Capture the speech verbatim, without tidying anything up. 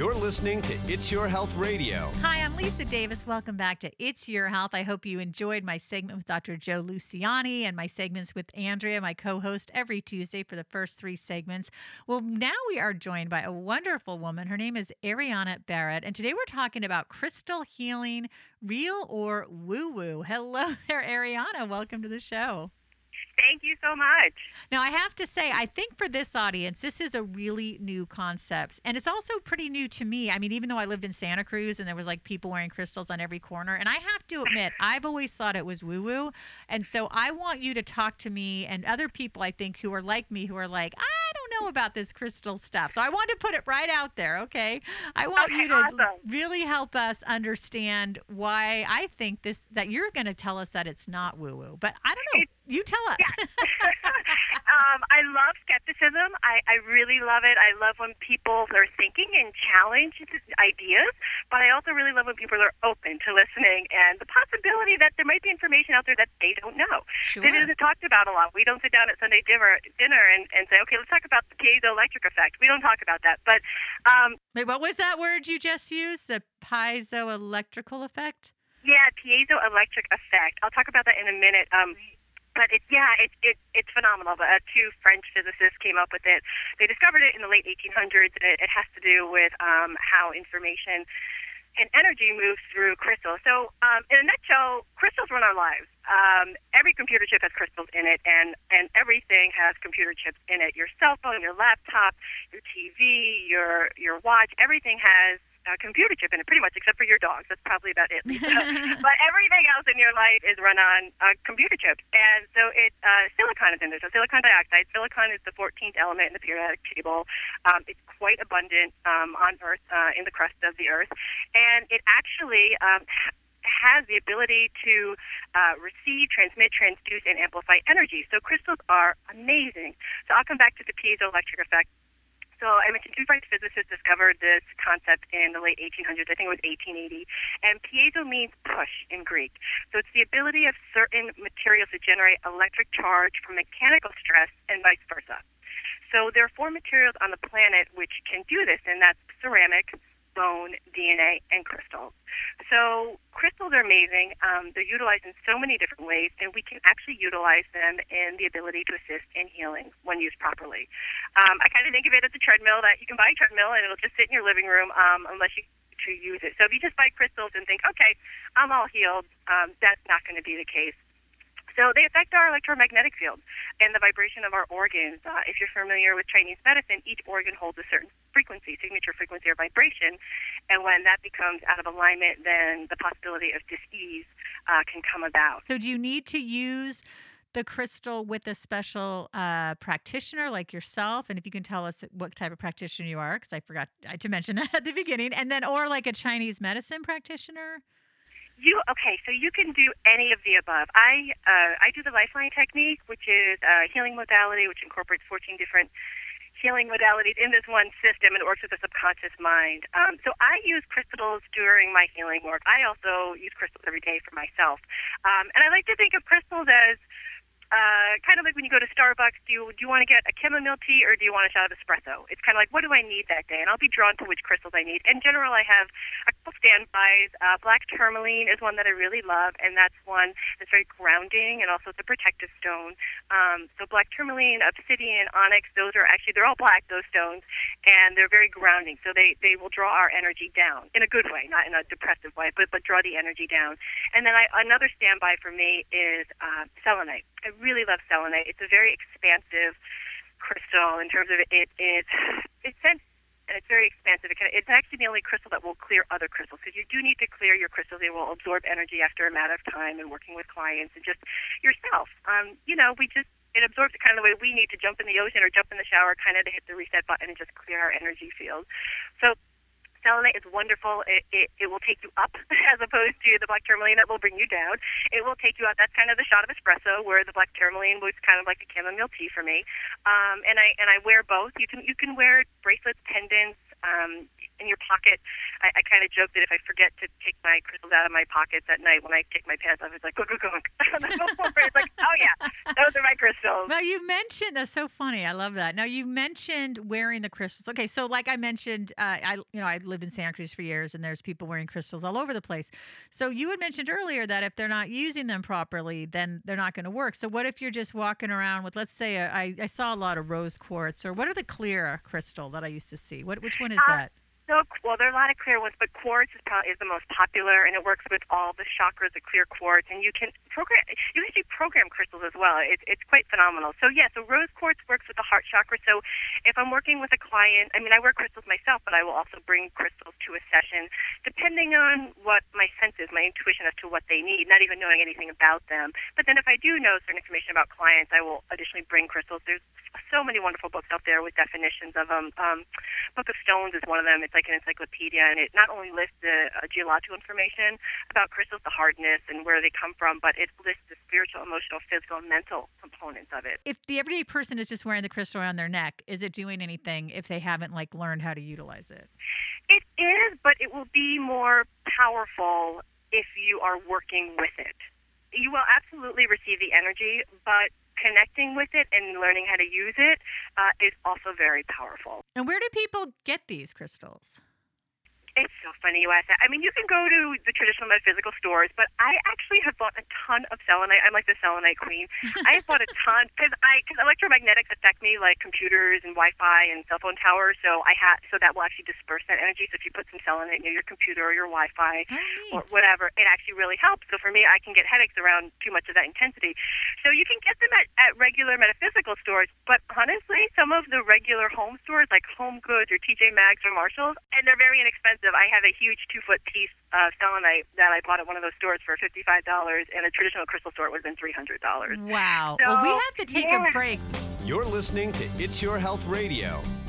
You're listening to It's Your Health Radio. Hi, I'm Lisa Davis. Welcome back to It's Your Health. I hope you enjoyed my segment with Doctor Joe Luciani and my segments with Andrea, my co-host, every Tuesday for the first three segments. Well, now we are joined by a wonderful woman. Her name is Ariana Barrett, and today we're talking about crystal healing, real or woo-woo. Hello there, Ariana. Welcome to the show. Thank you so much. Now, I have to say, I think for this audience, this is a really new concept. And it's also pretty new to me. I mean, even though I lived in Santa Cruz and there was like people wearing crystals on every corner. And I have to admit, I've always thought it was woo-woo. And so I want you to talk to me and other people, I think, who are like me, who are like, I don't know about this crystal stuff. So I want to put it right out there, okay? I want okay, you to awesome. really help us understand why I think this, that you're going to tell us that it's not woo-woo. But I don't know. It's, you tell us. Yeah. um, I love skepticism. I, I really love it. I love when people are thinking and challenge ideas, but I also really love when people are open to listening and the possibility that there might be information out there that they don't know. Sure. That isn't talked about a lot. We don't sit down at Sunday dinner, dinner and, and say, okay, let's talk about the piezoelectric effect. We don't talk about that. But um, Wait, what was that word you just used? The piezoelectrical effect? Yeah, piezoelectric effect. I'll talk about that in a minute. Um, But it's, yeah, it, it, it's phenomenal. Uh, two French physicists came up with it. They discovered it in the late eighteen hundreds. It, it has to do with um, how information and energy moves through crystals. So um, in a nutshell, crystals run our lives. Um, every computer chip has crystals in it, and, and everything has computer chips in it. Your cell phone, your laptop, your T V, your, your watch, everything has a computer chip in it, pretty much, except for your dogs. That's probably about it, Lisa. But everything else in your life is run on a computer chip. And so it, uh, silicon is in there. So silicon dioxide. Silicon is the fourteenth element in the periodic table. Um, it's quite abundant um, on Earth, uh, in the crust of the Earth. And it actually um, has the ability to uh, receive, transmit, transduce, and amplify energy. So crystals are amazing. So I'll come back to the piezoelectric effect. So I mentioned two French physicists discovered this concept in the late eighteen hundreds. I think it was eighteen eighty. And piezo means push in Greek. So it's the ability of certain materials to generate electric charge from mechanical stress and vice versa. So there are four materials on the planet which can do this, and that's ceramic, bone, D N A, and crystals. So crystals are amazing. Um, they're utilized in so many different ways, and we can actually utilize them in the ability to assist in healing when used properly. Um, I kind of think of it as a treadmill that you can buy a treadmill, and it'll just sit in your living room um, unless you to use it. So if you just buy crystals and think, okay, I'm all healed, um, that's not going to be the case. So they affect our electromagnetic field and the vibration of our organs. Uh, if you're familiar with Chinese medicine, each organ holds a certain frequency, signature frequency or vibration, and when that becomes out of alignment, then the possibility of dis-ease uh, can come about. So do you need to use the crystal with a special uh, practitioner like yourself? And if you can tell us what type of practitioner you are, because I forgot to mention that at the beginning, and then or like a Chinese medicine practitioner? You okay? So you can do any of the above. I uh, I do the Lifeline technique, which is a healing modality which incorporates fourteen different healing modalities in this one system, and it works with the subconscious mind. Um, so I use crystals during my healing work. I also use crystals every day for myself, um, and I like to think of crystals as Uh, kind of like when you go to Starbucks, do you, do you want to get a chamomile tea or do you want a shot of espresso? It's kind of like, what do I need that day? And I'll be drawn to which crystals I need. In general, I have a couple standbys. Uh, black tourmaline is one that I really love, and that's one that's very grounding, and also it's a protective stone. Um, so black tourmaline, obsidian, onyx, those are actually, they're all black, those stones, and they're very grounding. So they, they will draw our energy down in a good way, not in a depressive way, but, but draw the energy down. And then I, another standby for me is uh, selenite. I really love selenite. It's a very expansive crystal in terms of it. It is it's sense and it's very expansive. It can, it's actually the only crystal that will clear other crystals, because you do need to clear your crystals. They will absorb energy after a matter of time and working with clients and just yourself. Um, you know, we just it absorbs it kind of the way we need to jump in the ocean or jump in the shower, kind of to hit the reset button and just clear our energy field. So selenite is wonderful. It, it it will take you up as opposed to the black tourmaline that will bring you down. It will take you up. That's kind of the shot of espresso, where the black tourmaline was kind of like a chamomile tea for me. Um, and I and I wear both. You can you can wear bracelets, pendants, um, in your pocket. I, I kind of joke that if I forget to take my crystals out of my pockets at night when I take my pants off, it's like, go, go, go. It's like, oh, yeah, those are my crystals. Now, you mentioned, that's so funny. I love that. Now, you mentioned wearing the crystals. Okay, so like I mentioned, uh, I you know, I lived in Santa Cruz for years, and there's people wearing crystals all over the place. So you had mentioned earlier that if they're not using them properly, then they're not going to work. So what if you're just walking around with, let's say, a, I, I saw a lot of rose quartz, or what are the clear crystal that I used to see? What Which one is uh, that? So, well, there are a lot of clear ones, but quartz is probably is the most popular, and it works with all the chakras, the clear quartz, and you can program. You can actually program crystals as well. It's it's quite phenomenal. So yeah, so rose quartz works with the heart chakra. So if I'm working with a client, I mean, I wear crystals myself, but I will also bring crystals to a session, depending on what my sense is, my intuition as to what they need, not even knowing anything about them. But then if I do know certain information about clients, I will additionally bring crystals. There's so many wonderful books out there with definitions of them. Um, Book of Stones is one of them. It's like an encyclopedia, and it not only lists the uh, geological information about crystals, the hardness, and where they come from, but it lists the spiritual, emotional, physical, and mental components of it. If the everyday person is just wearing the crystal around their neck, is it doing anything if they haven't like learned how to utilize it? It is, but it will be more powerful if you are working with it. You will absolutely receive the energy, but connecting with it and learning how to use it uh, is also very powerful. And where do people get these crystals? It's so funny you ask that. I mean, you can go to the traditional metaphysical stores, but I actually have bought a ton of selenite. I'm like the selenite queen. I have bought a ton because I because electromagnetics affect me like computers and Wi-Fi and cell phone towers. So I had so that will actually disperse that energy. So if you put some selenite near your computer or your Wi-Fi Oh, or whatever, it actually really helps. So for me, I can get headaches around too much of that intensity. So you can get them at, at regular metaphysical stores, but honestly, some of the regular home stores like Home Goods or T J Maxx or Marshalls, and they're very inexpensive. I have a huge two-foot piece of selenite that I bought at one of those stores for fifty-five dollars, and a traditional crystal store would have been three hundred dollars. Wow. So, well, we have to take yeah. a break. You're listening to It's Your Health Radio.